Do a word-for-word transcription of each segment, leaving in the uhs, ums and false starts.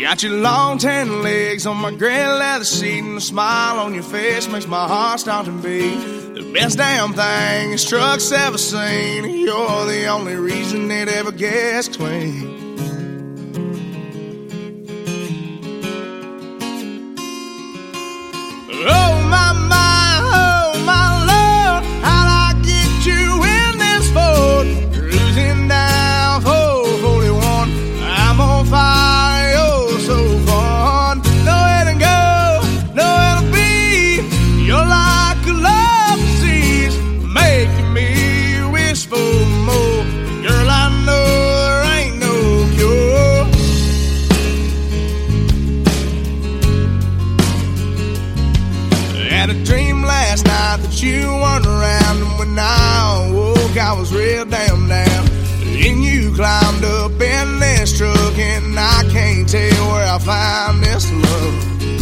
Got your long tan legs on my gray leather seat, and a smile on your face makes my heart start to beat. The best damn thing this truck's ever seen. You're the only reason it ever gets clean. Oh my, my, oh my Lord, how'd I get you in this Ford? Cruising down four forty-one, I'm on fire, oh so fun. Nowhere to go, nowhere to be. You're like a love disease, making me wish for more. Girl, I know there ain't no cure. I had a dream last night that you weren't around, and when I woke I was real damn down. And you climbed up in this truck, and I can't tell where I find this love.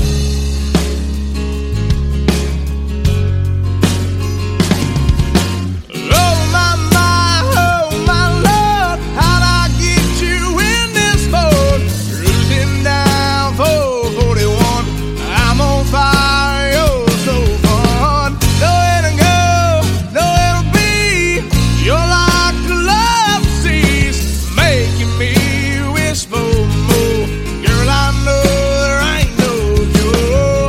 Oh my, my, oh my Lord, how'd I get you in this Ford? Cruising down four forty-one, I'm on fire, oh so fun. Nowhere to go, nowhere to be. You're like a love disease, making me wish for more. Girl, I know there ain't no cure.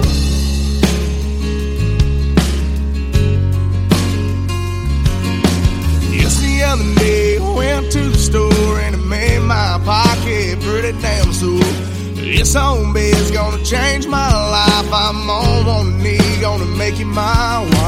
Just the other day I went to the store and it made my pocket pretty damn sore. This home bed's gonna change my life. I'm on one knee, gonna make you my wife.